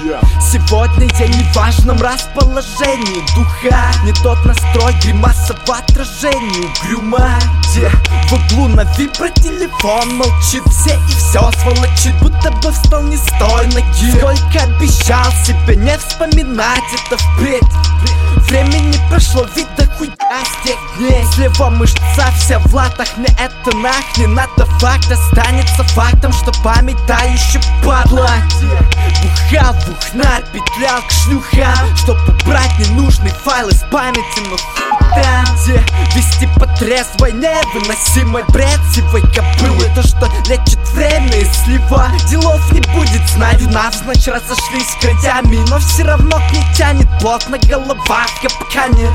Сегодня я не в важном расположении духа, не тот настрой, гримаса в отражении угрюма. Где в углу на вибротелефон молчит все и все сволочит, будто бы встал не с той ноги. Сколько обещал себе не вспоминать это впредь. Времени прошло, видно хуйня с тех дней. Слева мышца вся в латах, мне это нах не надо. Факт останется фактом, что память та еще падла. Бухал, бухнарь, петлял к шлюхам, чтоб убрать ненужные файлы с памяти. Но хуй там, где вести по трезвой невыносимой бред сивой кобылы. То, что лечит время и слива, делов не будет, знаю, навзничь разошлись краями. Но все равно к ней тянет плотно голова в капкане.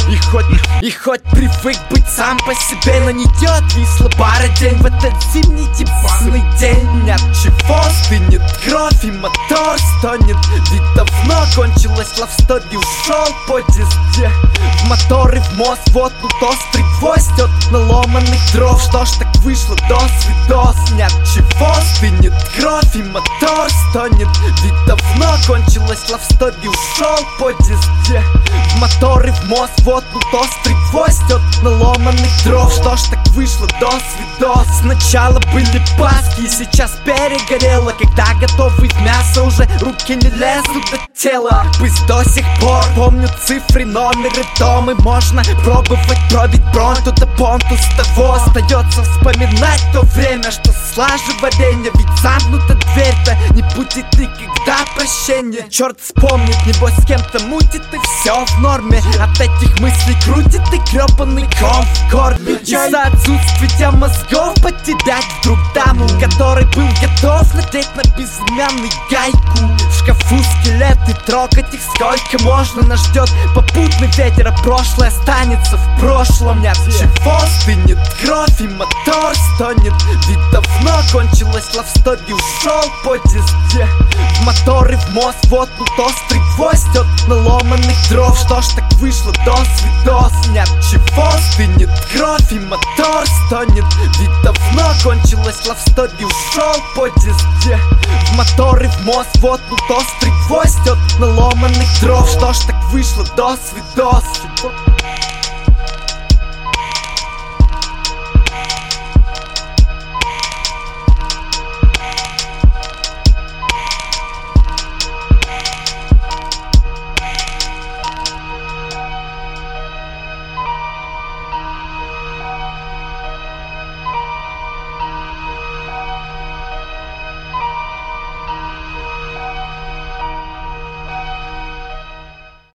И хоть привык быть сам по себе, но не идет висла пара день в этот зимний ебаный день. От чего стынет кровь и мотор стонет, ведь давно кончилась лавстори, ушел поезд, где в мотор и в мозг воткнут острый гвоздь от наломанных дров. Что ж так вышло, до-свидос. Ни от чего стынет кровь и мотор стонет, ведь давно кончилась лавстори, ушел поезд, где в мотор и в мозг воткнут острый гвоздь от наломанных дров. Что ж так вышло, до-свидос. Сначала были паски, сейчас перегорело, когда готовый в мясо уже руки не лезут до тела. Пусть до сих пор помню цифры, номеры, дома. Можно пробовать пробить бронту до понтуса. Того остается вспоминать то время, что слаже варенье. Ведь замкнута дверь-то не будет никогда прощения. Черт вспомнит, небось с кем-то мутит и все в норме. От этих мыслей крутит и гребаный ком в горле. Из-за отсутствия мозгов потерять вдруг даму, который был готов надеть на безымянный гайку. В шкафу скелеты, трогать их сколько можно. Нас ждет попутный ветер, а прошлое останется в прошлом. Ни от чего стынет кровь и мотор стонет, ведь давно кончилась лавстори, ушел поезд, где в мотор и в мозг воткнут острый гвоздь от наломанных дров. Что ж так вышло, до-свидос. Ни от чего стынет кровь и мотор стонет, ведь давно кончилась лавстори, ушел поезд, где в мотор и в мозг воткнут острый гвоздь от наломанных дров. Что ж так вышло, до-свидос.